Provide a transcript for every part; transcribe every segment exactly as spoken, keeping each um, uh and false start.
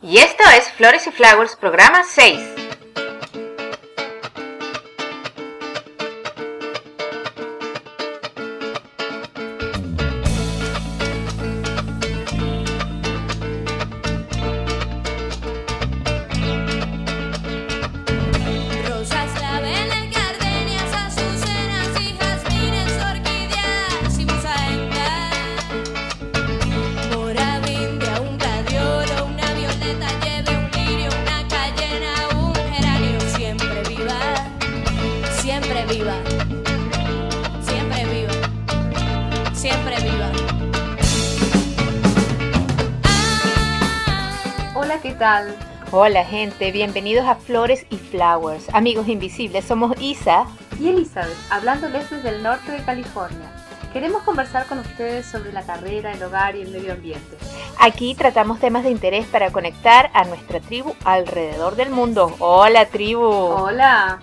Y esto es Flores y Flowers, programa seis. ¿Qué tal? Hola gente, bienvenidos a Flores y Flowers. Amigos invisibles, somos Isa y Elizabeth, hablándoles desde el norte de California. Queremos conversar con ustedes sobre la carrera, el hogar y el medio ambiente. Aquí tratamos temas de interés para conectar a nuestra tribu alrededor del mundo. Hola tribu. Hola.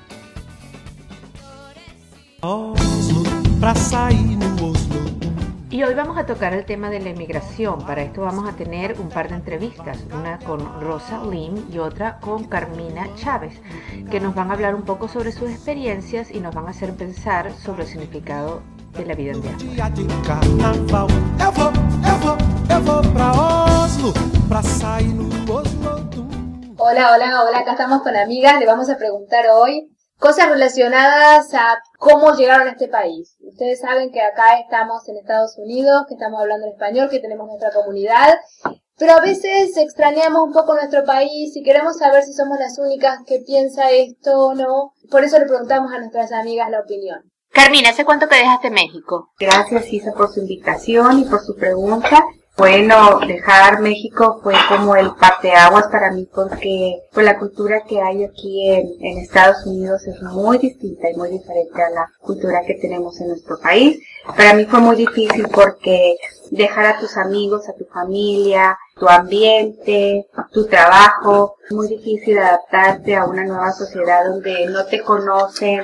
Y hoy vamos a tocar el tema de la inmigración. Para esto vamos a tener un par de entrevistas, una con Rosa Lim y otra con Carmina Chávez, que nos van a hablar un poco sobre sus experiencias y nos van a hacer pensar sobre el significado de la vida en diáspora. Hola, hola, hola, acá estamos con amigas, le vamos a preguntar hoy cosas relacionadas a cómo llegaron a este país. Ustedes saben que acá estamos en Estados Unidos, que estamos hablando en español, que tenemos nuestra comunidad, pero a veces extrañamos un poco nuestro país y queremos saber si somos las únicas que piensa esto o no. Por eso le preguntamos a nuestras amigas la opinión. Carmina, ¿hace cuánto que dejaste México? Gracias, Isa, por su invitación y por su pregunta. Bueno, dejar México fue como el parteaguas para mí porque pues, la cultura que hay aquí en, en Estados Unidos es muy distinta y muy diferente a la cultura que tenemos en nuestro país. Para mí fue muy difícil porque dejar a tus amigos, a tu familia, tu ambiente, tu trabajo, es muy difícil adaptarte a una nueva sociedad donde no te conocen,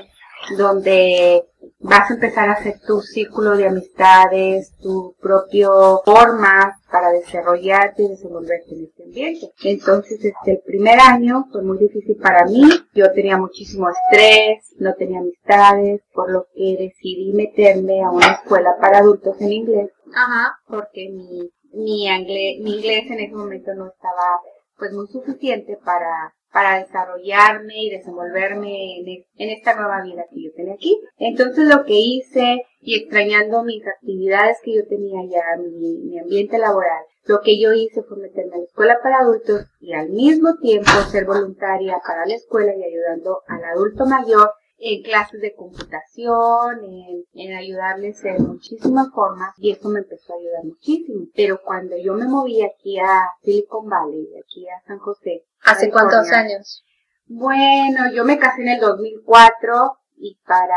donde vas a empezar a hacer tu círculo de amistades, tu propio forma para desarrollarte y desenvolverte en este ambiente. Entonces, este, el primer año fue muy difícil para mí. Yo tenía muchísimo estrés, no tenía amistades, por lo que decidí meterme a una escuela para adultos en inglés. Ajá. Porque mi, mi, inglés, mi inglés en ese momento no estaba pues muy suficiente para... para desarrollarme y desenvolverme en, en esta nueva vida que yo tenía aquí. Entonces lo que hice, y extrañando mis actividades que yo tenía ya, mi, mi ambiente laboral, lo que yo hice fue meterme a la escuela para adultos y al mismo tiempo ser voluntaria para la escuela y ayudando al adulto mayor en clases de computación, en, en ayudarles en muchísimas formas, y eso me empezó a ayudar muchísimo. Pero cuando yo me moví aquí a Silicon Valley, aquí a San José, ¿hace California, cuántos años? Bueno, yo me casé en el dos mil cuatro y para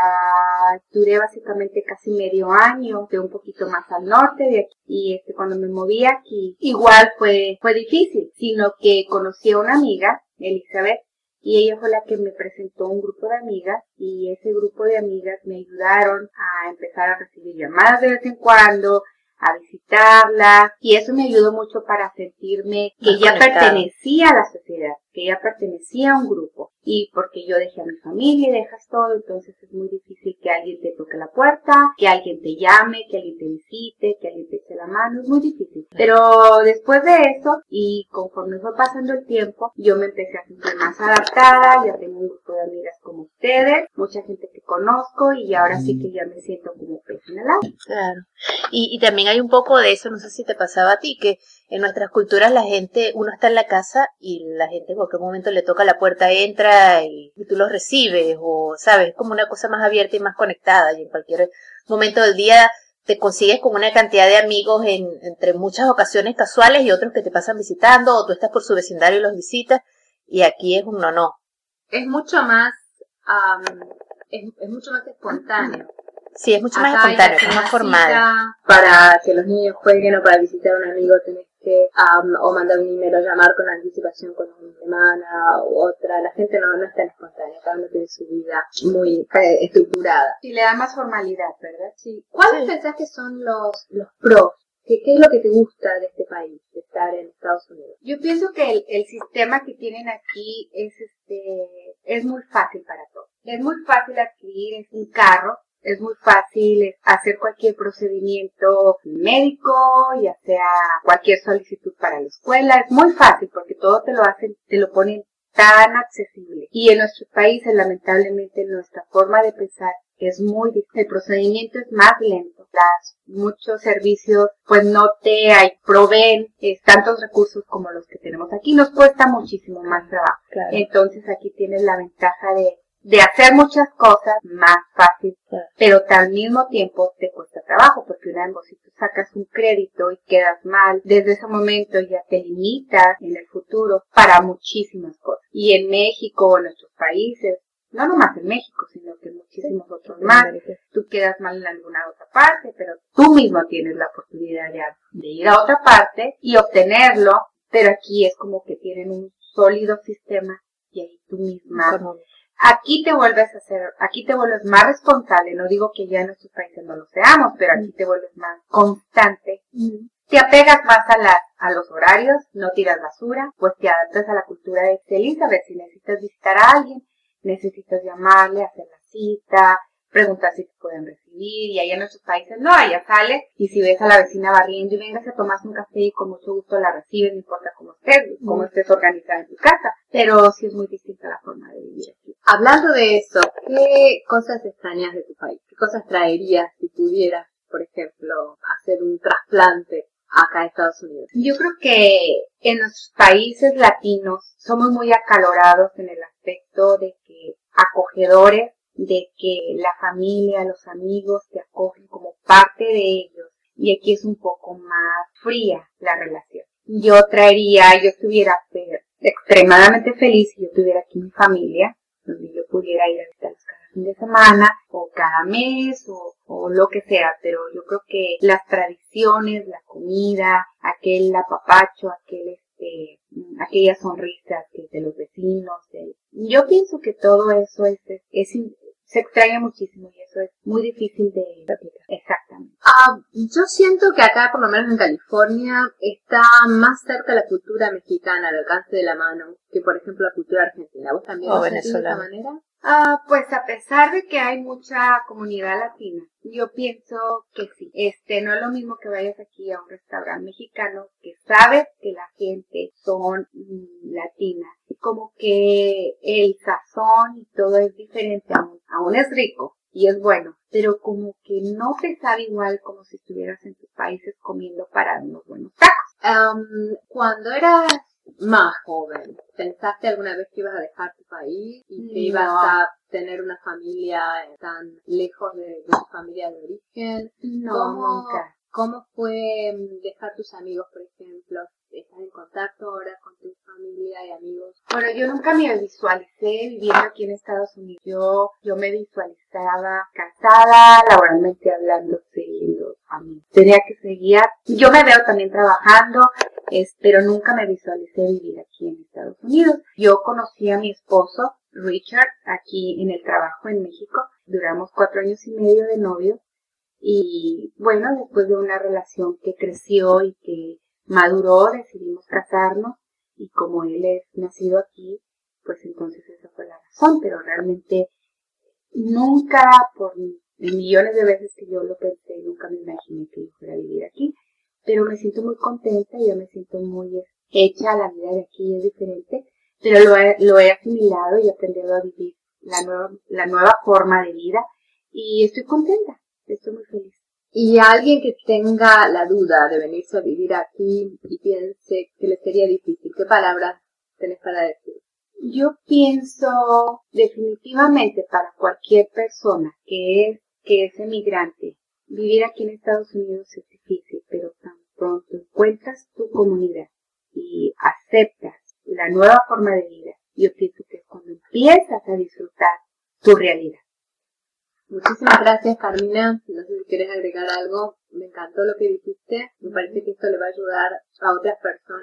duré básicamente casi medio año, de un poquito más al norte de aquí, y este cuando me moví aquí, igual fue fue difícil, sino que conocí a una amiga, Elizabeth, y ella fue la que me presentó un grupo de amigas, y ese grupo de amigas me ayudaron a empezar a recibir llamadas de vez en cuando, a visitarla, y eso me ayudó mucho para sentirme que ya pertenecía a la sociedad, que ya pertenecía a un grupo, y porque yo dejé a mi familia y dejas todo, entonces es muy difícil que alguien te toque la puerta, que alguien te llame, que alguien te visite, que alguien te eche la mano, es muy difícil. Pero después de eso, y conforme fue pasando el tiempo, yo me empecé a sentir más adaptada, ya tengo un grupo de amigas como ustedes, mucha gente que conozco, y ahora sí que ya me siento como pez en el agua. Claro, y, y también hay un poco de eso, no sé si te pasaba a ti, que en nuestras culturas la gente, uno está en la casa y la gente en cualquier momento le toca la puerta, entra y, y tú los recibes, o sabes, es como una cosa más abierta y más conectada, y en cualquier momento del día te consigues con una cantidad de amigos en, entre muchas ocasiones casuales y otros que te pasan visitando, o tú estás por su vecindario y los visitas, y aquí es un no, no. Es mucho más, um, es, es mucho más espontáneo. Sí, es mucho Acá más espontáneo, es más formal. Para que los niños jueguen o para visitar a un amigo tenés que um, o mandar un email o llamar con anticipación con una semana u otra. La gente no, no es tan espontánea, cada uno tiene su vida muy eh, estructurada. Sí, le da más formalidad, ¿verdad? Sí. ¿Cuáles Sí. pensás que son los, los pros ¿Qué, ¿Qué es lo que te gusta de este país, de estar en Estados Unidos? Yo pienso que el, el sistema que tienen aquí es este es muy fácil para todos. Es muy fácil adquirir un carro, es muy fácil hacer cualquier procedimiento médico, ya sea cualquier solicitud para la escuela, es muy fácil porque todo te lo hacen, te lo ponen tan accesible. Y en nuestros países, lamentablemente, nuestra forma de pensar es muy difícil. El procedimiento es más lento. Las, muchos servicios pues no te hay, proveen eh, tantos recursos como los que tenemos aquí. Nos cuesta muchísimo más trabajo. Claro. Entonces aquí tienes la ventaja de, de hacer muchas cosas más fácil, claro, pero al mismo tiempo te cuesta trabajo, porque una vez si tú sacas un crédito y quedas mal, desde ese momento ya te limitas en el futuro para muchísimas cosas. Y en México o en nuestros países, no nomás en México, sino que en muchísimos otros más, tú quedas mal en alguna otra parte, pero tú mismo tienes la oportunidad de, de ir a otra parte y obtenerlo, pero aquí es como que tienen un sólido sistema y ahí tú misma, aquí te vuelves a ser, aquí te vuelves más responsable, no digo que ya en nuestros países no lo seamos, pero aquí te vuelves más constante, mm. te apegas más a las, a los horarios, no tiras basura, pues te adaptas a la cultura de Elizabeth, si necesitas visitar a alguien, necesitas llamarle, hacer la cita, preguntar si te pueden recibir, y allá en nuestros países no, allá sales, y si ves a la vecina barriendo y vengas a tomarse un café y con mucho gusto la recibes, no importa cómo estés, cómo estés organizada en tu casa, pero sí es muy distinta la forma de vivir aquí. Hablando de eso, ¿qué cosas extrañas de tu país? ¿Qué cosas traerías si pudieras, por ejemplo, hacer un trasplante acá en Estados Unidos? Yo creo que en nuestros países latinos somos muy acalorados en el aspecto de que acogedores, de que la familia, los amigos te acogen como parte de ellos, y aquí es un poco más fría la relación. Yo traería, yo estuviera extremadamente feliz si yo tuviera aquí mi familia, donde yo pudiera ir a visitarlos cada fin de semana, o cada mes, o, o lo que sea, pero yo creo que las tradiciones, la comida, aquel apapacho, aquel este, aquellas sonrisas que de los vecinos, de, yo pienso que todo eso es, es, es se extraña muchísimo y eso es muy difícil de aplicar. Exactamente. Uh, yo siento que acá, por lo menos en California, está más cerca la cultura mexicana al alcance de la mano que, por ejemplo, la cultura argentina. ¿Vos también lo sentís de esa manera? Ah, pues a pesar de que hay mucha comunidad latina, yo pienso que sí. Este, no es lo mismo que vayas aquí a un restaurante mexicano que sabes que la gente son mm, latina. Como que el sazón y todo es diferente, aún, aún es rico y es bueno, pero como que no te sabe igual como si estuvieras en tus países comiendo para unos buenos tacos. Um, cuando eras más joven, ¿pensaste alguna vez que ibas a dejar tu país y que no. ibas a tener una familia tan lejos de, de tu familia de origen? No, ¿Cómo, nunca. ¿Cómo fue dejar tus amigos, por ejemplo? ¿Estás en contacto ahora con tu familia y amigos? Bueno, yo nunca me visualicé viviendo aquí en Estados Unidos. Yo, yo me visualizaba casada, laboralmente hablando, siguiendo a mí. Tenía que seguir. Yo me veo también trabajando, es, pero nunca me visualicé vivir aquí en Estados Unidos. Yo conocí a mi esposo, Richard, aquí en el trabajo en México. Duramos cuatro años y medio de novio. Y bueno, después de una relación que creció y que maduró, decidimos casarnos, y como él es nacido aquí, pues entonces esa fue la razón, pero realmente nunca, por millones de veces que yo lo pensé, nunca me imaginé que yo fuera a vivir aquí, pero me siento muy contenta, yo me siento muy hecha, la vida de aquí es diferente, pero lo he, lo he asimilado y he aprendido a vivir la nueva, la nueva forma de vida, y estoy contenta, estoy muy feliz. Y a alguien que tenga la duda de venirse a vivir aquí y piense que le sería difícil, ¿qué palabras tenés para decir? Yo pienso definitivamente para cualquier persona que es, que es emigrante, vivir aquí en Estados Unidos es difícil, pero tan pronto encuentras tu comunidad y aceptas la nueva forma de vida, yo pienso que es cuando empiezas a disfrutar tu realidad. Muchísimas gracias, Carmina. No sé si quieres agregar algo. Me encantó lo que dijiste. Me parece que esto le va a ayudar a otras personas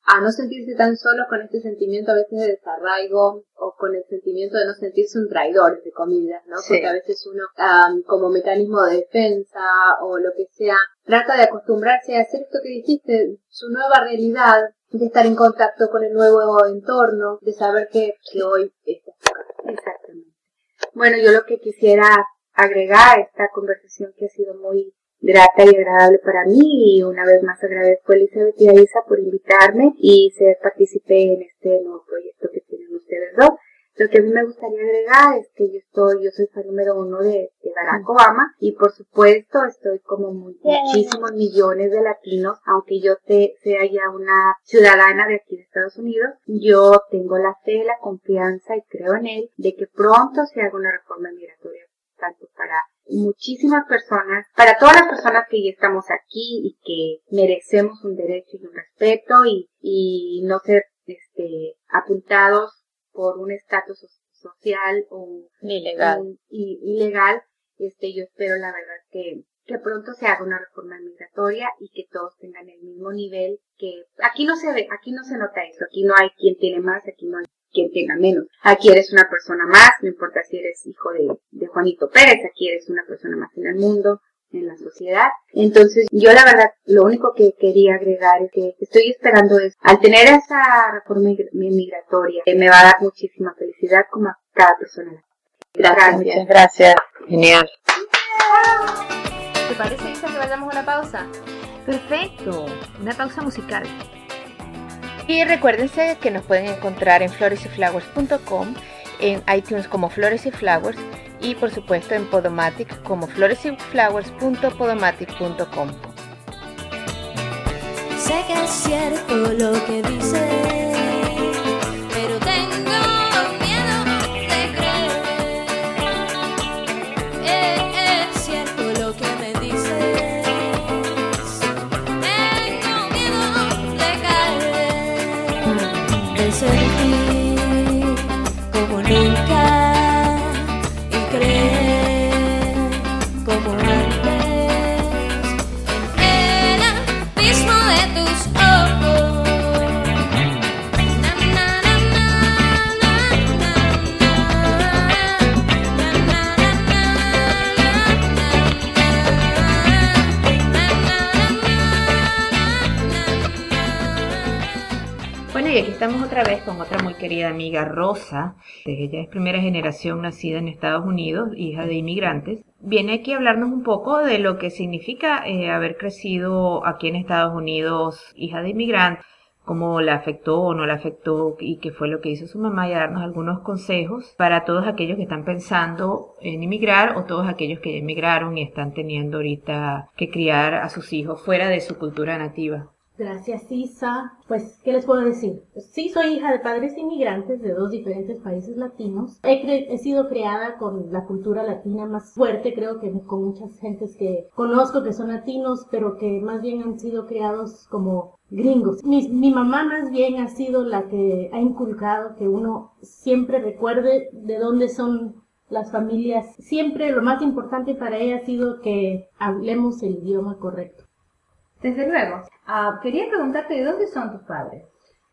a no sentirse tan solos con este sentimiento a veces de desarraigo o con el sentimiento de no sentirse un traidor, entre comillas, ¿no? Sí. Porque a veces uno, um, como mecanismo de defensa o lo que sea, trata de acostumbrarse a hacer esto que dijiste, su nueva realidad, de estar en contacto con el nuevo entorno, de saber que, que hoy está acá. Exactamente. Bueno, yo lo que quisiera agregar a esta conversación que ha sido muy grata y agradable para mí, y una vez más agradezco a Elizabeth y a Isa por invitarme y ser participé en este nuevo proyecto que tienen ustedes dos. Lo que a mí me gustaría agregar es que yo estoy, yo soy fan número uno de, de Barack Obama, y por supuesto estoy como muy, muchísimos millones de latinos, aunque yo te, sea ya una ciudadana de aquí de Estados Unidos, yo tengo la fe, la confianza y creo en él de que pronto se haga una reforma migratoria, tanto para muchísimas personas, para todas las personas que ya estamos aquí y que merecemos un derecho y un respeto y, y no ser este, apuntados por un estatus social o Ilegal. un, y, ilegal. Este, yo espero la verdad que, que pronto se haga una reforma migratoria y que todos tengan el mismo nivel, que aquí no se ve, aquí no se nota eso, aquí no hay quien tiene más, aquí no hay quien tenga menos. Aquí eres una persona más, no importa si eres hijo de, de Juanito Pérez, aquí eres una persona más en el mundo, en la sociedad. Entonces, yo la verdad, lo único que quería agregar es que estoy esperando es, al tener esa reforma migratoria, eh, me va a dar muchísima felicidad como a cada persona. Gracias, muchas gracias. Genial. ¿Te parece, Isa, que vayamos a una pausa? Perfecto, una pausa musical. Y recuérdense que nos pueden encontrar en flores y flowers punto com, en iTunes como Flores y Flowers y por supuesto en Podomatic como flores y flowers punto podomatic punto com. Sé que es cierto lo que dices, pero tengo miedo de creer. Eh, es cierto lo que me dices, tengo miedo de caer, de sentir como nunca y creer como antes en el abismo de tus ojos. Na, na, na, na, na, na, Bueno, y aquí estamos otra vez con otra muy querida amiga, Rosa. Ella es primera generación nacida en Estados Unidos, hija de inmigrantes. Viene aquí a hablarnos un poco de lo que significa eh, haber crecido aquí en Estados Unidos, hija de inmigrantes, cómo la afectó o no la afectó y qué fue lo que hizo su mamá, y a darnos algunos consejos para todos aquellos que están pensando en inmigrar o todos aquellos que ya emigraron y están teniendo ahorita que criar a sus hijos fuera de su cultura nativa. Gracias, Isa. Pues, ¿qué les puedo decir? Pues, sí, soy hija de padres inmigrantes de dos diferentes países latinos. He, cre- he sido criada con la cultura latina más fuerte, creo que con muchas gentes que conozco que son latinos, pero que más bien han sido criados como gringos. Mi, mi mamá más bien ha sido la que ha inculcado que uno siempre recuerde de dónde son las familias. Siempre lo más importante para ella ha sido que hablemos el idioma correcto. Desde luego. Ah, quería preguntarte, ¿de dónde son tus padres?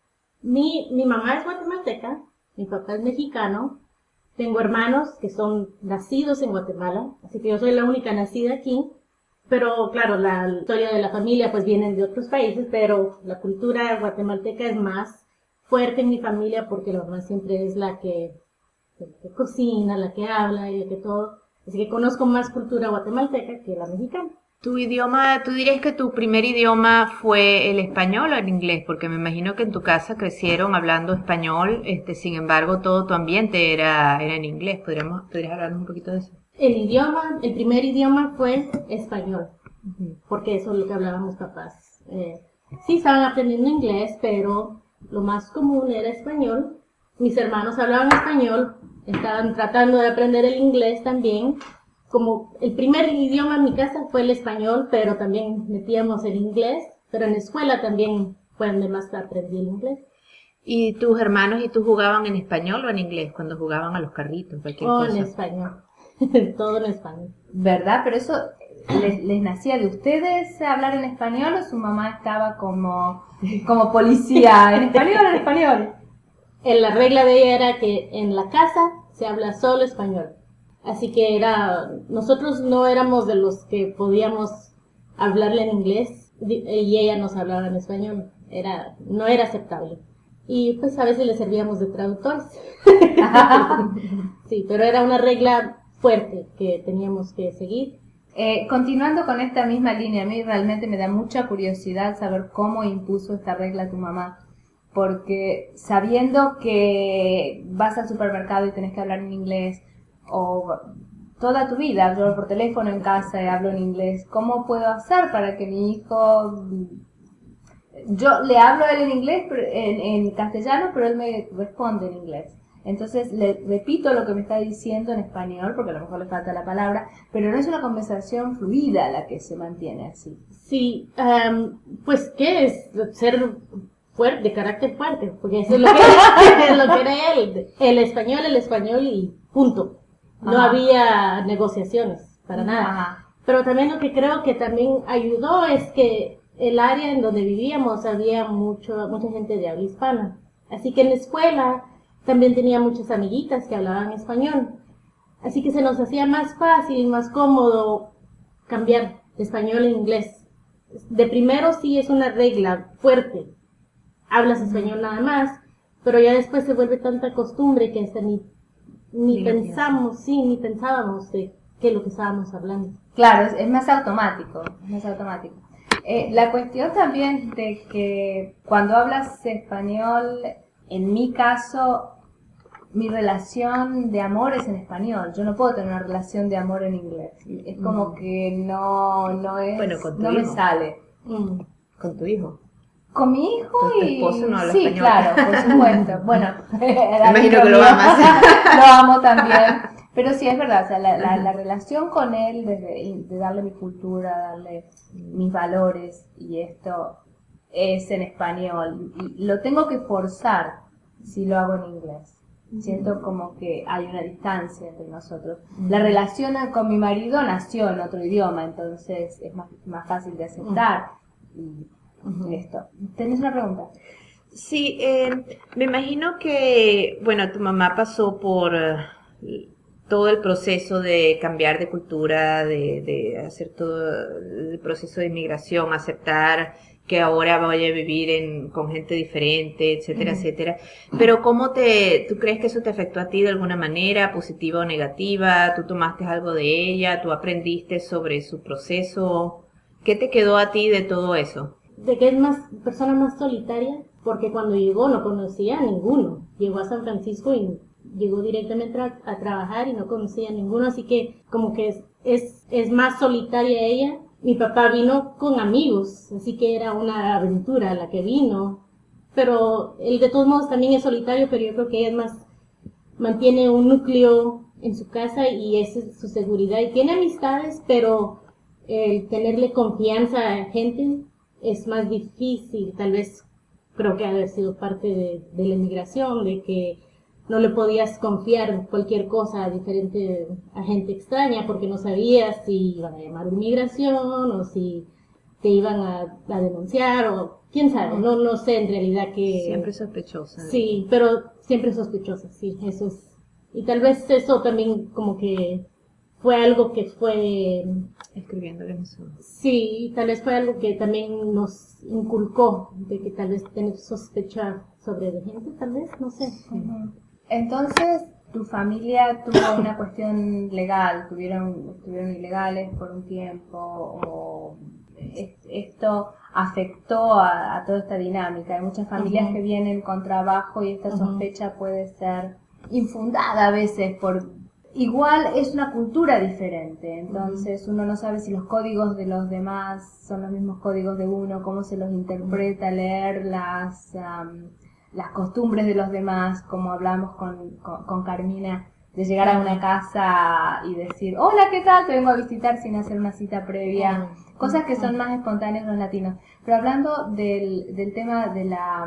Mi, mi mamá es guatemalteca, mi papá es mexicano, tengo hermanos que son nacidos en Guatemala, así que yo soy la única nacida aquí, pero claro, la historia de la familia pues viene de otros países, pero la cultura guatemalteca es más fuerte en mi familia porque la mamá siempre es la que, la que cocina, la que habla y la que todo, así que conozco más cultura guatemalteca que la mexicana. ¿Tu idioma, tú dirías que tu primer idioma fue el español o el inglés? Porque me imagino que en tu casa crecieron hablando español, este, sin embargo todo tu ambiente era, era en inglés. ¿Podríamos, ¿Podrías hablarnos un poquito de eso? El idioma, el primer idioma fue español, porque eso es lo que hablaban mis papás. Eh, sí estaban aprendiendo inglés, pero lo más común era español. Mis hermanos hablaban español, estaban tratando de aprender el inglés también. Como el primer idioma en mi casa fue el español, pero también metíamos el inglés, pero en la escuela también fue donde más aprendí el inglés. ¿Y tus hermanos y tú jugaban en español o en inglés cuando jugaban a los carritos, cualquier Oh, cosa? en español, todo en español. ¿Verdad? Pero eso, ¿les, les nacía de ustedes hablar en español o su mamá estaba como como policía, en español, en español. En la regla de ella era que en la casa se habla solo español. Así que era, nosotros no éramos de los que podíamos hablarle en inglés y ella nos hablaba en español. Era, no era aceptable. Y pues a veces le servíamos de traductores. Sí, pero era una regla fuerte que teníamos que seguir. Eh, continuando con esta misma línea, a mí realmente me da mucha curiosidad saber cómo impuso esta regla tu mamá. Porque sabiendo que vas al supermercado y tenés que hablar en inglés, o toda tu vida, yo por teléfono en casa y hablo en inglés, ¿cómo puedo hacer para que mi hijo... Yo le hablo a él en inglés, en, en castellano, pero él me responde en inglés. Entonces le repito lo que me está diciendo en español, porque a lo mejor le falta la palabra, pero no es una conversación fluida la que se mantiene así. Sí, um, pues ¿qué es? Ser fuerte, de carácter fuerte, porque eso es lo que era, es lo que era él. El español, el español y punto. No Ajá. había negociaciones, para nada. Ajá. Pero también lo que creo que también ayudó es que el área en donde vivíamos había mucho, mucha gente de habla hispana. Así que en la escuela también tenía muchas amiguitas que hablaban español. Así que se nos hacía más fácil, más cómodo cambiar de español a inglés. De primero sí es una regla fuerte. Hablas español nada más, pero ya después se vuelve tanta costumbre que hasta ni, ni Ni lo pensamos, sí, ni pensábamos de qué es lo que estábamos hablando. Claro, es, es más automático, es más automático. Eh, la cuestión también de que cuando hablas español, en mi caso, mi relación de amor es en español. Yo no puedo tener una relación de amor en inglés. Es como Mm. que no, no es, Bueno, con tu no me hijo. sale. Mm. Con tu hijo. Con mi hijo Tu y... esposo no habla sí, español. claro, por supuesto. Bueno, imagino que lo amas. lo amo también. Pero sí, es verdad, o sea, la, la, la relación con él, de, de darle mi cultura, darle mis valores y esto es en español. Y lo tengo que forzar si lo hago en inglés. Siento como que hay una distancia entre nosotros. La relación con mi marido nació en otro idioma, entonces es más, más fácil de aceptar. Y esto. ¿Tenés una pregunta? Sí, eh, me imagino que, bueno, tu mamá pasó por eh, todo el proceso de cambiar de cultura, de, de hacer todo el proceso de inmigración, aceptar que ahora vaya a vivir en, con gente diferente, etcétera, etcétera. Pero ¿cómo te, tú crees que eso te afectó a ti de alguna manera, positiva o negativa? ¿Tú tomaste algo de ella? ¿Tú aprendiste sobre su proceso? ¿Qué te quedó a ti de todo eso? De que es más persona más solitaria, porque cuando llegó no conocía a ninguno. Llegó a San Francisco y llegó directamente a, a trabajar y no conocía a ninguno, así que como que es, es, es más solitaria ella. Mi papá vino con amigos, así que era una aventura la que vino. Pero él de todos modos también es solitario, pero yo creo que ella es más, mantiene un núcleo en su casa y esa es su seguridad. Y tiene amistades, pero el tenerle confianza a gente es más difícil. Tal vez creo que ha de haber sido parte de, de la inmigración, de que no le podías confiar cualquier cosa diferente a gente extraña porque no sabías si iban a llamar a inmigración o si te iban a, a denunciar o quién sabe, no no sé en realidad que... Siempre sospechosa. Sí, pero siempre sospechosa, sí, eso es. Y tal vez eso también como que fue algo que fue... Escribiéndole eso. Sí, tal vez fue algo que también nos inculcó, de que tal vez tener sospecha sobre la gente, tal vez, no sé. Uh-huh. Entonces, tu familia tuvo una cuestión legal, tuvieron, estuvieron ilegales por un tiempo, o es, esto afectó a, a toda esta dinámica. Hay muchas familias Uh-huh. que vienen con trabajo y esta Uh-huh. sospecha puede ser infundada a veces por... Igual es una cultura diferente, entonces uno no sabe si los códigos de los demás son los mismos códigos de uno, cómo se los interpreta, leer las, um, las costumbres de los demás, como hablamos con, con, con Carmina, de llegar a una casa y decir, hola, ¿qué tal? Te vengo a visitar sin hacer una cita previa, cosas que son más espontáneas los latinos. Pero hablando del, del tema de, la,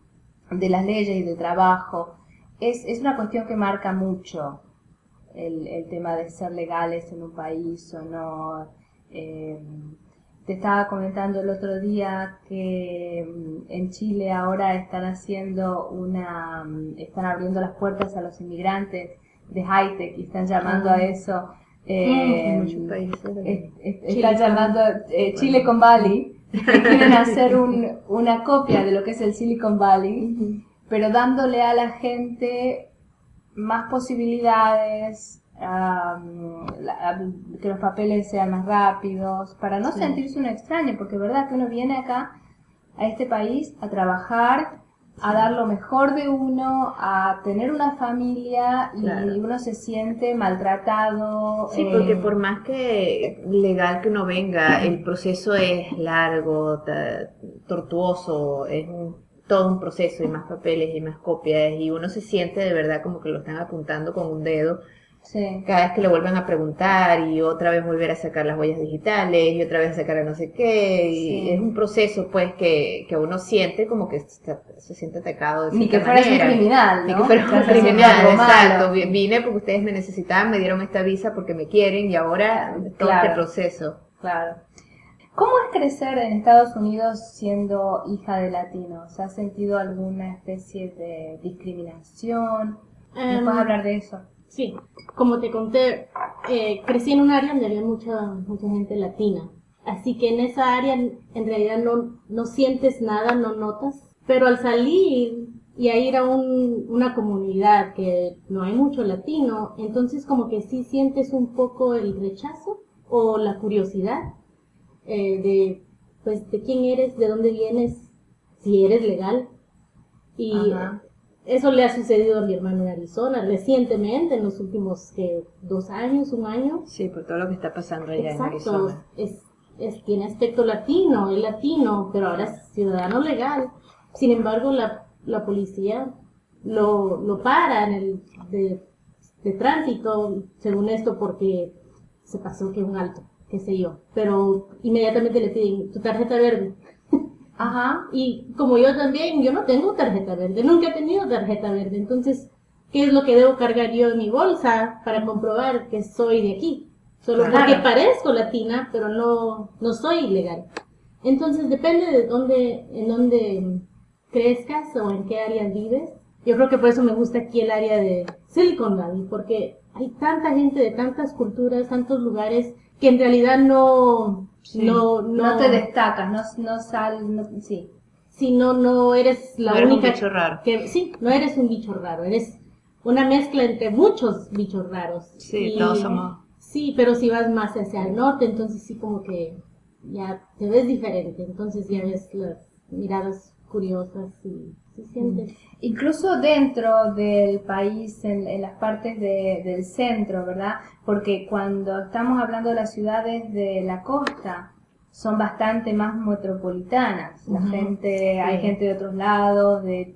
de las leyes y del trabajo, es, es una cuestión que marca mucho. El, el tema de ser legales en un país o no. Eh, te estaba comentando el otro día que mm, en Chile ahora están haciendo una, mm, están abriendo las puertas a los inmigrantes de high-tech y están llamando Ah. a eso, eh, En muchos países. es- es- Chile están con- llamando eh, Chile con Valley, que quieren hacer un, una copia de lo que es el Silicon Valley, pero dándole a la gente más posibilidades, am, la- que los papeles sean más rápidos, para no Sí. sentirse un extraño, porque es verdad que uno viene acá, a este país, a trabajar, a dar lo mejor de uno, a tener una familia y Claro. uno se siente maltratado. Sí, eh, porque por más que legal que uno venga, el proceso es largo, ta- tortuoso, es un- todo un proceso y más papeles y más copias y uno se siente de verdad como que lo están apuntando con un dedo sí. cada vez que le vuelven a preguntar y otra vez volver a sacar las huellas digitales y otra vez sacar a no sé qué y Sí. es un proceso pues que, que uno siente como que se, se siente atacado de Ni cierta que fueras un manera. criminal, Ni ¿no? que fuera un Estás haciendo criminal, algo malo. exacto. Vi- Vine porque ustedes me necesitaban, me dieron esta visa porque me quieren y ahora todo Claro. este proceso. Claro. ¿Cómo es crecer en Estados Unidos siendo hija de latinos? ¿Has sentido alguna especie de discriminación? ¿Me Em, puedes hablar de eso? Sí, como te conté, eh, crecí en un área donde había mucha, mucha gente latina. Así que en esa área en en realidad no, no sientes nada, no notas. Pero al salir y a ir a un- una comunidad que no hay mucho latino, entonces como que sí sientes un poco el rechazo o la curiosidad eh, de, pues, de quién eres, de dónde vienes, si eres legal. Y Ajá. eso le ha sucedido a mi hermano en Arizona recientemente, en los últimos que dos años, un año. Sí, por todo lo que está pasando allá en Exacto, Arizona. es, es, tiene aspecto latino, es latino, pero ahora es ciudadano legal. Sin embargo, la, la policía lo, lo para en el de, de tránsito, según esto, porque se pasó que un alto, qué sé yo. Pero inmediatamente le piden tu tarjeta verde. Ajá. Y como yo también, yo no tengo tarjeta verde, nunca he tenido tarjeta verde. Entonces, ¿qué es lo que debo cargar yo en mi bolsa para comprobar que soy de aquí? Solo Claro. porque parezco latina, pero no, no soy ilegal. Entonces, depende de dónde, en dónde crezcas o en qué área vives. Yo creo que por eso me gusta aquí el área de Silicon Valley, porque hay tanta gente de tantas culturas, tantos lugares, que en realidad no, Sí. no, No, no, te destacas, no, no sal, no- sí. si no, no eres la No eres un única bicho raro. que, sí, no eres un bicho raro, eres una mezcla entre muchos bichos raros. Sí, Y- todos somos. Sí, pero si vas más hacia el norte, entonces sí como que ya te ves diferente, entonces ya ves las miradas curiosas y se siente. Incluso dentro del país, en, en las partes de- del centro, ¿verdad? Porque cuando estamos hablando de las ciudades de la costa, son bastante más metropolitanas. La Ujú, gente, hay sí. gente de otros lados, de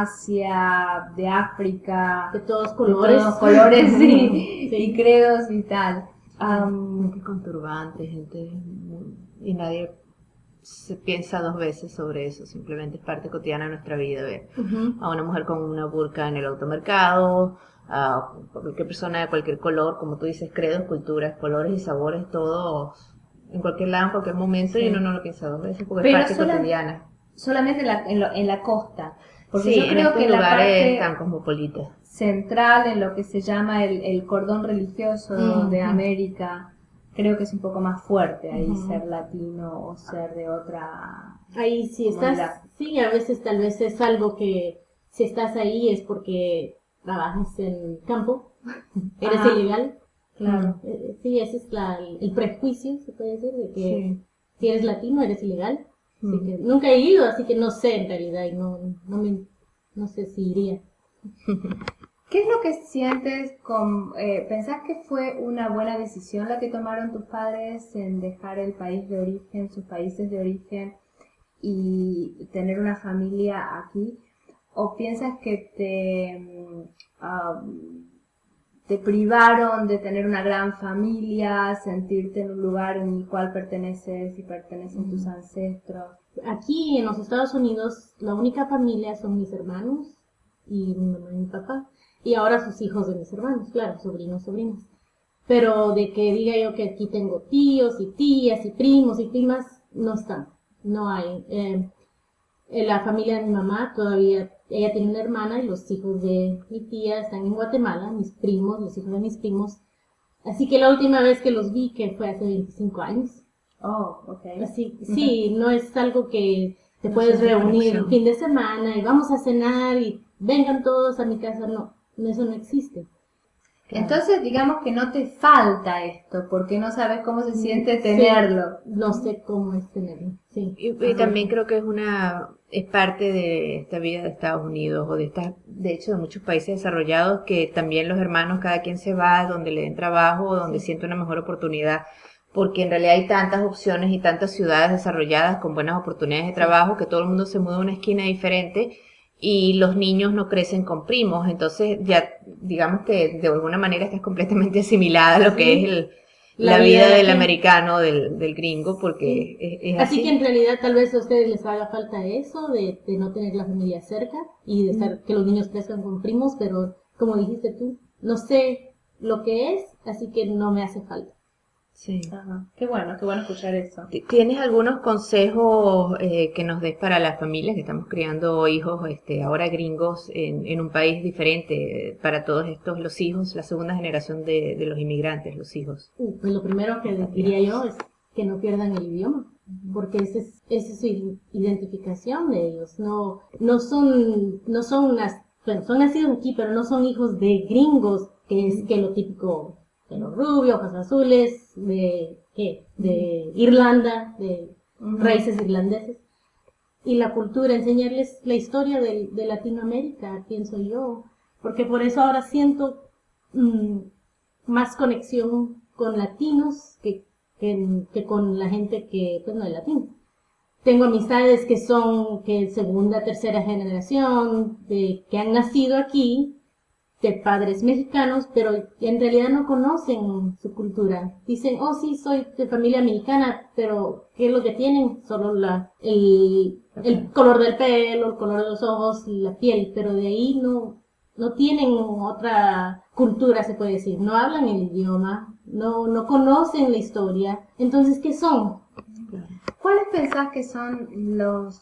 Asia, de África, De todos de colores. todos colores y, Sí. y credos y tal. Am, Gente con turbantes, gente muy- y nadie se piensa dos veces sobre eso, simplemente es parte cotidiana de nuestra vida ver Ujú. a una mujer con una burka en el automercado, a cualquier persona de cualquier color, como tú dices, credos, culturas, colores y sabores, todos en cualquier lado, en cualquier momento, Sí. y uno no lo piensa dos veces porque Pero es parte sola- cotidiana. solamente en la, en, lo- en la costa. Porque Sí, yo en creo estos que la lugares parte tan cosmopolitas. central, en lo que se llama el, el cordón religioso Mm, de ujú. América, creo que es un poco más fuerte ahí Ujú. ser latino o ser de otra... Ahí si comunidad. estás, sí, a veces tal vez es algo que si estás ahí es porque trabajas en campo, eres Ajá. ilegal. Claro. Eh, Sí, ese es la, el prejuicio, se puede decir, de que Sí. si eres latino eres ilegal. Así Mm. que nunca he ido, así que no sé en realidad y no, no me, no sé si iría. ¿Qué es lo que sientes con... Eh, ¿Pensás que fue una buena decisión la que tomaron tus padres en dejar el país de origen, sus países de origen y tener una familia aquí? ¿O piensas que te, mm, ah, te privaron de tener una gran familia, sentirte en un lugar en el cual perteneces y pertenecen tus ancestros? Aquí en los Estados Unidos la única familia son mis hermanos y mi mamá y mi papá. Y ahora sus hijos de mis hermanos, claro, sobrinos, sobrinas. Pero de que diga yo que aquí tengo tíos y tías y primos y primas, no están, no hay. Eh, en la familia de mi mamá todavía, ella tiene una hermana y los hijos de mi tía están en Guatemala, mis primos, los hijos de mis primos. Así que la última vez que los vi, que fue hace veinticinco años. Oh, okay. Así, sí, no es algo que te puedes reunir el fin de semana y vamos a cenar y vengan todos a mi casa, no, eso no existe. Entonces, digamos que no te falta esto, porque no sabes cómo se siente tenerlo. Sí, no sé cómo es tenerlo, sí. Y, y también creo que es una es parte de esta vida de Estados Unidos o de esta, de hecho de muchos países desarrollados, que también los hermanos cada quien se va donde le den trabajo, donde siente una mejor oportunidad, porque en realidad hay tantas opciones y tantas ciudades desarrolladas con buenas oportunidades de trabajo que todo el mundo se muda a una esquina diferente. Y los niños no crecen con primos, entonces ya digamos que de alguna manera estás completamente asimilada a lo que Sí. es el, La la, vida vida de la del gente. americano, del, del gringo, porque es, es así. Así que en realidad tal vez a ustedes les haga falta eso, de, de no tener la familia cerca y de estar, que los niños crezcan con primos, pero como dijiste tú, no sé lo que es, así que no me hace falta. Sí. Ajá. Qué bueno, qué bueno escuchar eso. ¿Tienes algunos consejos eh, que nos des para las familias que estamos criando hijos este, ahora gringos en, en un país diferente, eh, para todos estos, los hijos, la segunda generación de, de los inmigrantes, los hijos? Uh, pues lo primero que diría yo es que no pierdan el idioma, porque esa es, esa es su identificación de ellos. No, no son, no son unas, bueno, son nacidos aquí, pero no son hijos de gringos, que es que lo típico, de los rubios, ojos azules, de, ¿qué? De Irlanda, de raíces irlandeses. Y la cultura, enseñarles la historia de, de Latinoamérica, pienso yo, porque por eso ahora siento mmm, más conexión con latinos que, que, que con la gente que pues no es latina. Tengo amistades que son que segunda, tercera generación, de, que han nacido aquí, de padres mexicanos, pero en realidad no conocen su cultura. Dicen, oh sí, soy de familia mexicana, pero ¿qué es lo que tienen? Solo la, el, el color del pelo, el color de los ojos y la piel, pero de ahí no, no tienen otra cultura, se puede decir. No hablan el idioma, no, no conocen la historia. Entonces, ¿qué son? ¿Cuáles pensás que son los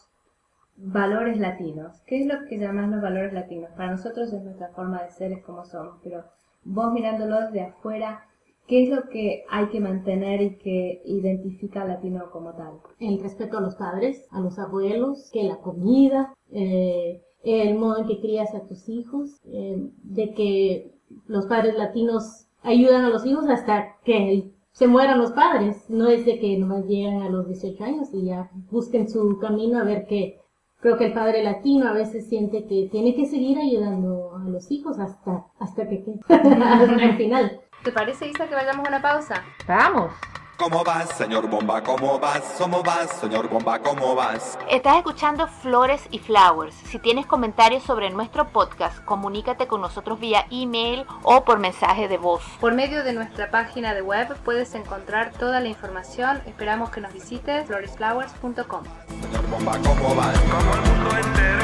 valores latinos? ¿Qué es lo que llamás los valores latinos? Para nosotros es nuestra forma de ser, es como somos, pero vos mirándolo desde afuera, ¿qué es lo que hay que mantener y que identifica al latino como tal? El respeto a los padres, a los abuelos, que la comida, eh, el modo en que crías a tus hijos, eh, de que los padres latinos ayudan a los hijos hasta que el se mueran los padres, no es de que nomás llegan a los dieciocho años y ya busquen su camino a ver qué. Creo que el padre latino a veces siente que tiene que seguir ayudando a los hijos hasta, hasta que, hasta el final. ¿Te parece, Isa, que vayamos a una pausa? ¡Vamos! ¿Cómo vas, señor Bomba? ¿Cómo vas? ¿Cómo vas, señor Bomba? ¿Cómo vas? Estás escuchando Flores y Flowers. Si tienes comentarios sobre nuestro podcast, comunícate con nosotros vía email o por mensaje de voz. Por medio de nuestra página de web puedes encontrar toda la información. Esperamos que nos visites flores flowers punto com. Señor Bomba, ¿cómo vas? Como el mundo entero,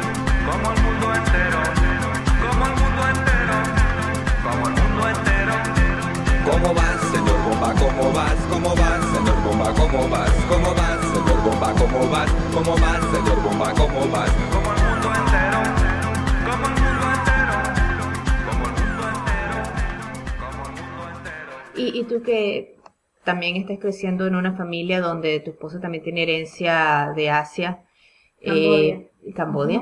como el mundo entero, como el mundo entero, como el mundo entero. ¿Cómo vas, señor Bomba? ¿Cómo vas? ¿Cómo vas, señor Bomba? ¿Cómo vas? ¿Cómo vas, señor Bomba? ¿Cómo vas? ¿Cómo vas, señor Bomba? ¿Cómo vas? Como el mundo entero, como el mundo entero, como el mundo entero, como el mundo entero. Y, y tú que también estás creciendo en una familia donde tu esposo también tiene herencia de Asia, Camboya. eh, Camboya.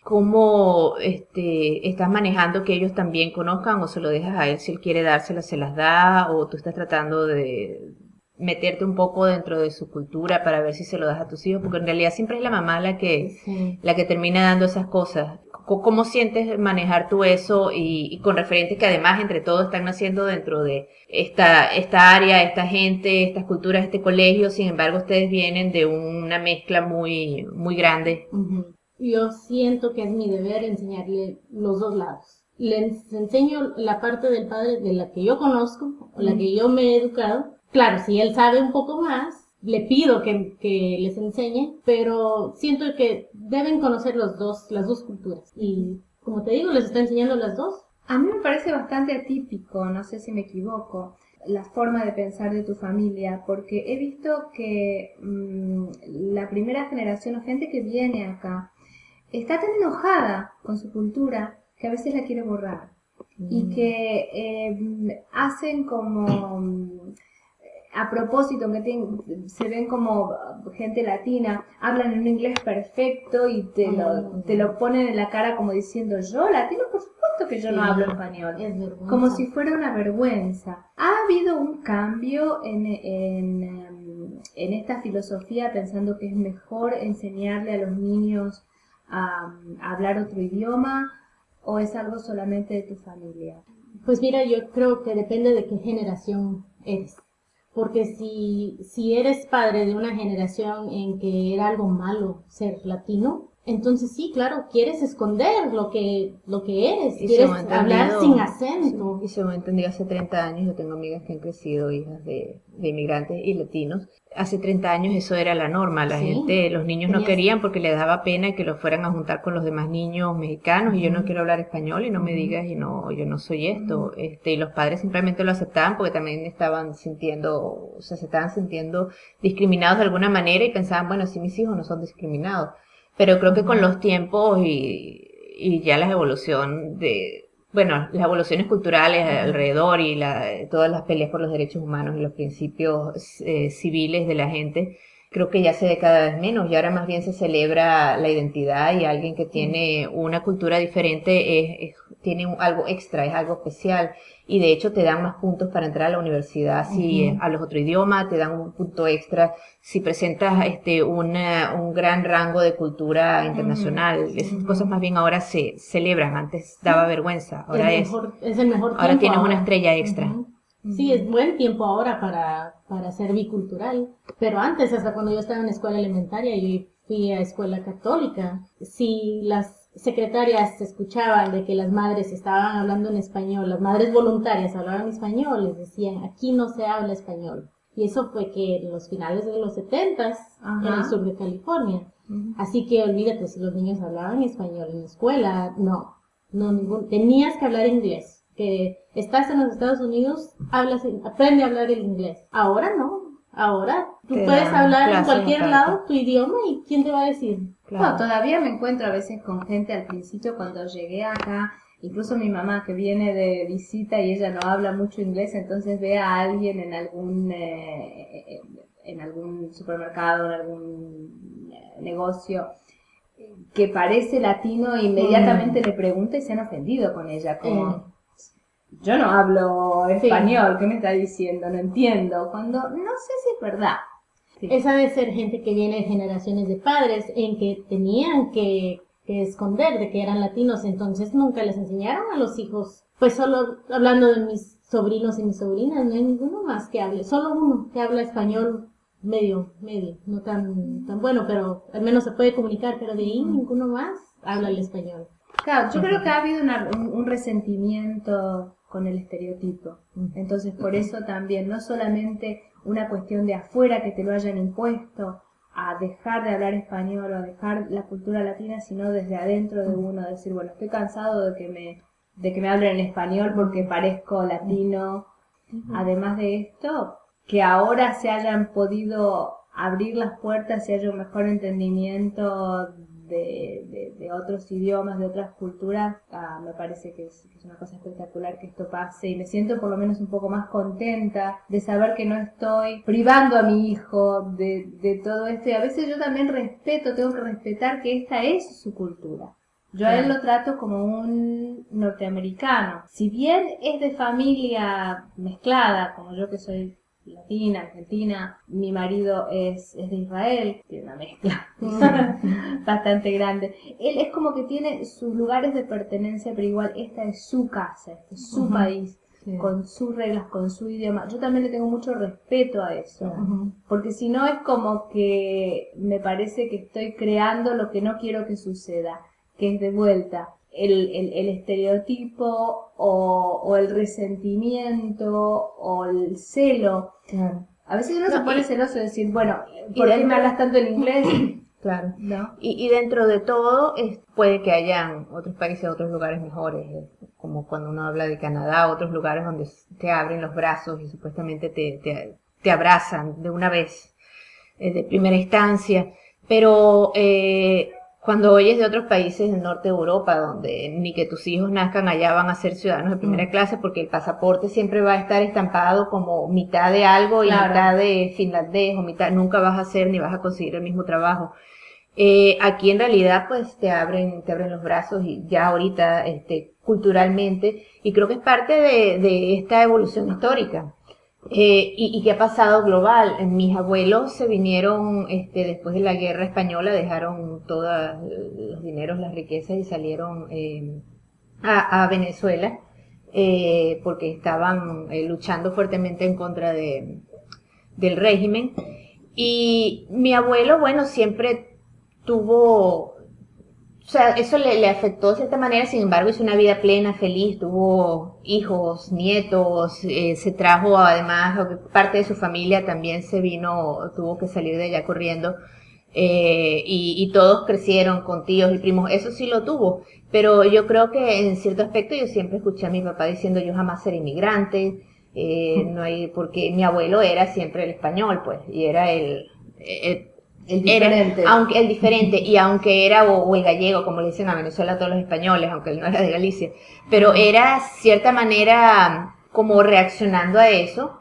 ¿Cómo este, estás manejando que ellos también conozcan o se lo dejas a él si él quiere dárselas, se las da, o tú estás tratando de meterte un poco dentro de su cultura para ver si se lo das a tus hijos? Porque en realidad siempre es la mamá la que, Sí. la que termina dando esas cosas. ¿Cómo, cómo sientes manejar tú eso y, y con referentes que además entre todos están naciendo dentro de esta, esta área, esta gente, estas culturas, este colegio? Sin embargo, ustedes vienen de una mezcla muy, muy grande. Ujú. Yo siento que es mi deber enseñarle los dos lados. Les enseño la parte del padre de la que yo conozco, o la que yo me he educado. Claro, si él sabe un poco más, le pido que, que les enseñe, pero siento que deben conocer los dos, las dos culturas. Y como te digo, les estoy enseñando las dos. A mí me parece bastante atípico, no sé si me equivoco. la forma de pensar de tu familia, porque he visto que mmm, la primera generación o gente que viene acá está tan enojada con su cultura que a veces la quiere borrar mm. y que eh, hacen como mm, a propósito, que te, se ven como gente latina, hablan en un inglés perfecto y te, mm. lo, te lo ponen en la cara como diciendo, yo latino, por supuesto que yo sí, no hablo español, como si fuera una vergüenza. ¿Ha habido un cambio en, en, en esta filosofía pensando que es mejor enseñarle a los niños a, a hablar otro idioma o es algo solamente de tu familia? Pues mira, yo creo que depende de qué generación eres. Porque si, si eres padre de una generación en que era algo malo ser latino, entonces sí, claro, quieres esconder lo que, lo que eres, y quieres hablar sin acento. Sí, y se me entendido hace treinta años, yo tengo amigas que han crecido, hijas de, de inmigrantes y latinos. Hace treinta años eso era la norma, la sí, gente, los niños no querían porque les daba pena que los fueran a juntar con los demás niños mexicanos uh-huh. y yo no quiero hablar español y no uh-huh. me digas y no, yo no soy esto, uh-huh. este, y los padres simplemente lo aceptaban porque también estaban sintiendo, o sea, se estaban sintiendo discriminados de alguna manera y pensaban, bueno, si mis hijos no son discriminados, pero creo que uh-huh. con los tiempos y, y ya la evolución de, bueno, las evoluciones culturales alrededor y la, todas las peleas por los derechos humanos y los principios eh, civiles de la gente, creo que ya se ve cada vez menos y ahora más bien se celebra la identidad y alguien que tiene una cultura diferente es, es, tiene un, algo extra, es algo especial y de hecho te dan más puntos para entrar a la universidad si uh-huh. hablas otro idioma, te dan un punto extra si presentas este una, un gran rango de cultura internacional. Uh-huh. Esas uh-huh. cosas más bien ahora se celebran, antes daba vergüenza, ahora el es, mejor, es el mejor ahora tienes ahora. Una estrella extra. Uh-huh. Sí, es buen tiempo ahora para, para ser bicultural, pero antes, hasta cuando yo estaba en escuela elementaria, yo fui a escuela católica, si las secretarias escuchaban de que las madres estaban hablando en español, las madres voluntarias hablaban español, les decían, aquí no se habla español. Y eso fue que en los finales de los setentas, en el sur de California. Uh-huh. Así que olvídate, si los niños hablaban español en la escuela, no, no ningún, tenías que hablar inglés. Que estás en los Estados Unidos, hablas, aprende a hablar el inglés. Ahora no, ahora tú te puedes hablar en cualquier lado tu idioma y ¿quién te va a decir? Claro. No, todavía me encuentro a veces con gente al principio cuando llegué acá, incluso mi mamá que viene de visita y ella no habla mucho inglés, entonces ve a alguien en algún eh, en algún supermercado, en algún eh, negocio que parece latino e inmediatamente mm. le pregunta y se han ofendido con ella, como eh. yo no hablo español, sí. ¿Qué me está diciendo? No entiendo. Cuando no sé si es verdad. Sí. Esa debe ser gente que viene de generaciones de padres en que tenían que, que esconder de que eran latinos, entonces nunca les enseñaron a los hijos. Pues solo hablando de mis sobrinos y mis sobrinas, no hay ninguno más que hable, solo uno que habla español medio, medio, no tan, tan bueno, pero al menos se puede comunicar, pero de ahí mm. ninguno más habla el español. Claro, yo creo que ha habido una, un, un resentimiento con el estereotipo. Entonces, por eso también, no solamente una cuestión de afuera que te lo hayan impuesto a dejar de hablar español o a dejar la cultura latina, sino desde adentro de uno, decir, bueno, estoy cansado de que me, de que me hablen en español porque parezco latino. Además de esto, que ahora se hayan podido abrir las puertas y haya un mejor entendimiento De, de, de otros idiomas, de otras culturas, ah, me parece que es, que es una cosa espectacular que esto pase y me siento por lo menos un poco más contenta de saber que no estoy privando a mi hijo de, de todo esto y a veces yo también respeto, tengo que respetar que esta es su cultura. Yo a él lo trato como un norteamericano. Si bien es de familia mezclada, como yo que soy latina, argentina, mi marido es, es de Israel, tiene una mezcla bastante grande. Él es como que tiene sus lugares de pertenencia, pero igual esta es su casa, este es su uh-huh. país, sí. con sus reglas, con su idioma. Yo también le tengo mucho respeto a eso, uh-huh. porque si no es como que me parece que estoy creando lo que no quiero que suceda, que es de vuelta el, el, el estereotipo o, o el resentimiento o el celo. Claro. A veces uno no, se pone y, celoso de decir, bueno, ¿por qué me hablas tanto en inglés? Claro. ¿no? Y, y dentro de todo, es, puede que hayan otros países, otros lugares mejores, eh, como cuando uno habla de Canadá, otros lugares donde te abren los brazos y supuestamente te, te, te abrazan de una vez, eh, de primera instancia. Pero eh, cuando oyes de otros países del norte de Europa, donde ni que tus hijos nazcan allá van a ser ciudadanos de primera Mm. clase, porque el pasaporte siempre va a estar estampado como mitad de algo y Claro. mitad de finlandés, o mitad, nunca vas a hacer ni vas a conseguir el mismo trabajo. Eh, aquí en realidad pues te abren, te abren los brazos y ya ahorita, este, culturalmente, y creo que es parte de, de esta evolución histórica. Eh, y, y que ha pasado global. Mis abuelos se vinieron, este, después de la guerra española, dejaron todos los dineros, las riquezas y salieron eh, a, a Venezuela, eh, porque estaban eh, luchando fuertemente en contra de, del régimen. Y mi abuelo, bueno, siempre tuvo, o sea, eso le, le afectó de cierta manera, sin embargo, hizo una vida plena, feliz, tuvo hijos, nietos, eh, se trajo además, parte de su familia también se vino, tuvo que salir de allá corriendo, eh, y, y todos crecieron con tíos y primos, eso sí lo tuvo, pero yo creo que en cierto aspecto yo siempre escuché a mi papá diciendo yo jamás seré inmigrante, eh, no hay, porque mi abuelo era siempre el español, pues, y era el... el El Era, diferente. aunque el diferente, y aunque era, o, o el gallego, como le dicen a Venezuela a todos los españoles, aunque él no era de Galicia, pero era cierta manera como reaccionando a eso,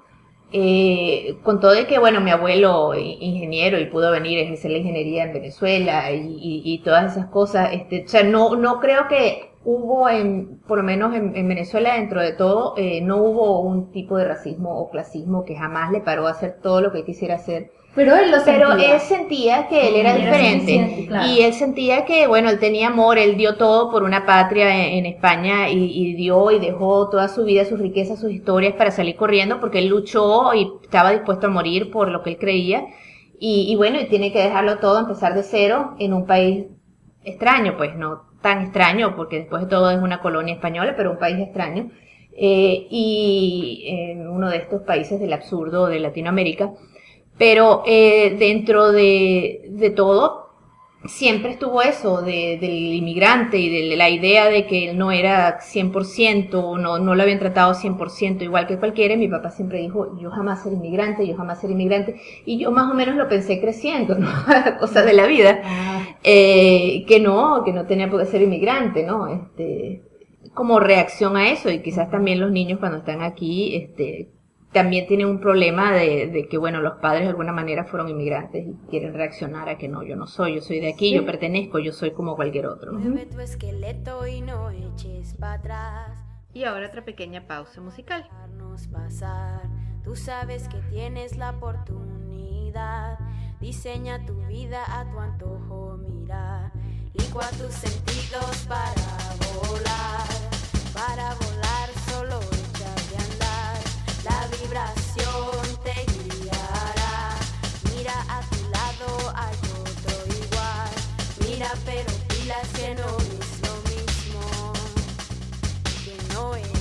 eh, con todo de que, bueno, mi abuelo ingeniero y pudo venir a ejercer la ingeniería en Venezuela y, y, y todas esas cosas, este, o sea, no, no creo que hubo, en, por lo menos en, en Venezuela, dentro de todo, eh, no hubo un tipo de racismo o clasismo que jamás le paró a hacer todo lo que él quisiera hacer. Pero él lo Pero sentía. él sentía que él era Era diferente suficiente, claro. y él sentía que, bueno, él tenía amor, él dio todo por una patria en, en España y, y dio y dejó toda su vida, sus riquezas, sus historias para salir corriendo porque él luchó y estaba dispuesto a morir por lo que él creía y, y bueno, y tiene que dejarlo todo, empezar de cero en un país extraño, pues no tan extraño porque después de todo es una colonia española, pero un país extraño, eh, y en uno de estos países del absurdo de Latinoamérica. Pero eh, dentro de, de todo, siempre estuvo eso de, del inmigrante y de la idea de que él no era cien por ciento, no, no lo habían tratado cien por ciento igual que cualquiera. Y mi papá siempre dijo, yo jamás seré inmigrante, yo jamás seré inmigrante. Y yo más o menos lo pensé creciendo, ¿no? Cosas de la vida. Eh, que no, que no tenía por qué ser inmigrante, ¿no? Este, como reacción a eso. Y quizás también los niños cuando están aquí, este, también tienen un problema de, de que, bueno, los padres de alguna manera fueron inmigrantes y quieren reaccionar a que no, yo no soy, yo soy de aquí, Sí. yo pertenezco, yo soy como cualquier otro, ¿no? Mueve tu esqueleto y no eches para atrás. Y ahora otra pequeña pausa musical. Dejarnos pasar. Tú sabes que tienes la oportunidad. Diseña tu vida a tu antojo, mira. Licua tus sentidos para volar. Para volar solo echa de andar. La vibración te guiará. Mira a tu lado, hay otro igual. Mira, pero pilas que no es lo mismo. Que no es.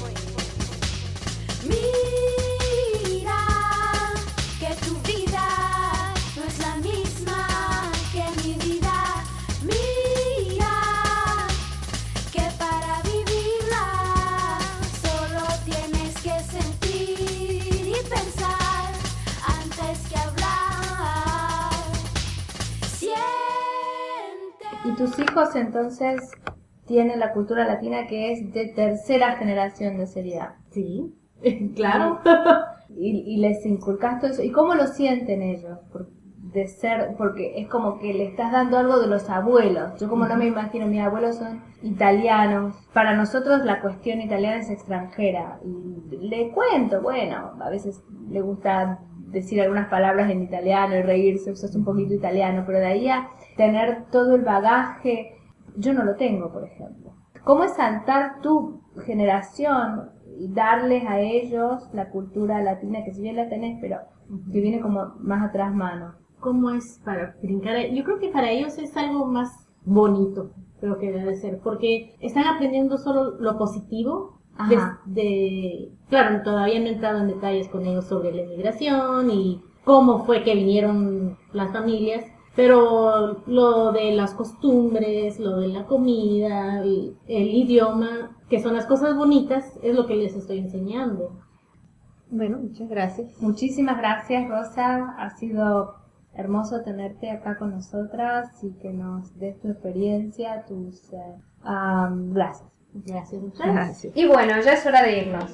Mira que tu vida no es la misma que mi vida. Mira que para vivirla solo tienes que sentir y pensar antes que hablar. Siente. Y tus hijos entonces tienen la cultura latina que es de tercera generación de seriedad. Sí, claro. Y, y les inculcas todo eso. ¿Y cómo lo sienten ellos? Por- de ser, porque es como que le estás dando algo de los abuelos. Yo como no me imagino, mis abuelos son italianos. Para nosotros la cuestión italiana es extranjera. Y le cuento, bueno, a veces le gusta decir algunas palabras en italiano y reírse, usas un poquito italiano, pero de ahí a tener todo el bagaje, yo no lo tengo, por ejemplo. ¿Cómo es saltar tu generación y darles a ellos la cultura latina, que si bien la tenés, pero que viene como más atrás mano? ¿Cómo es para brincar? Yo creo que para ellos es algo más bonito, creo que debe ser, porque están aprendiendo solo lo positivo. De, Ajá. de- claro, todavía no he entrado en detalles con ellos sobre la inmigración y cómo fue que vinieron las familias, Pero lo de las costumbres, lo de la comida, el, el idioma, que son las cosas bonitas, es lo que les estoy enseñando. Bueno, muchas gracias. Muchísimas gracias, Rosa. Ha sido hermoso tenerte acá con nosotras y que nos des tu experiencia, tus eh, um, gracias. Gracias, muchas Gracias. Y bueno, ya es hora de irnos.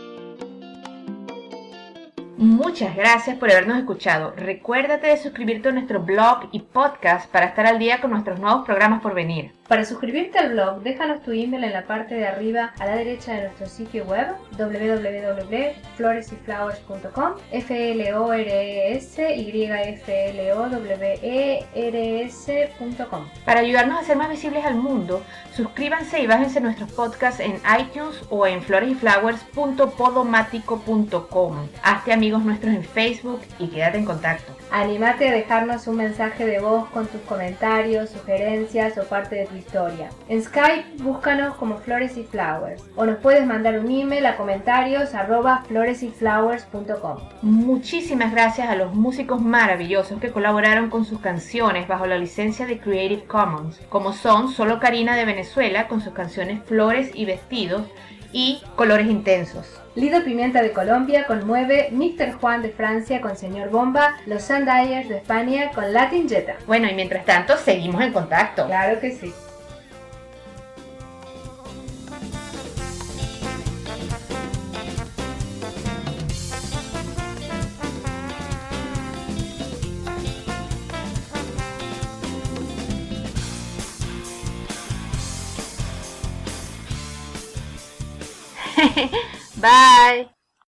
Muchas gracias por habernos escuchado. Recuérdate de suscribirte a nuestro blog y podcast para estar al día con nuestros nuevos programas por venir. Para suscribirte al blog, déjanos tu email en la parte de arriba a la derecha de nuestro sitio web doble u doble u doble u punto flores y flowers punto com, F L O R E S Y F L O W E R S punto com. Para ayudarnos a ser más visibles al mundo, suscríbanse y bájense nuestros podcasts en iTunes o en flores y flowers punto podomático punto com. Hazte amigos nuestros en Facebook y quédate en contacto. Anímate a dejarnos un mensaje de voz con tus comentarios, sugerencias o parte de tu historia. En Skype, búscanos como Flores y Flowers o nos puedes mandar un email a comentarios arroba flores y flowers punto com. Muchísimas gracias a los músicos maravillosos que colaboraron con sus canciones bajo la licencia de Creative Commons, como son Solo Karina de Venezuela con sus canciones Flores y Vestidos y Colores Intensos. Lido Pimienta de Colombia con Mueve, míster Juan de Francia con Señor Bomba, Los Sandayers de España con Latin Jetta. Bueno, y mientras tanto, seguimos en contacto. Claro que sí. Bye.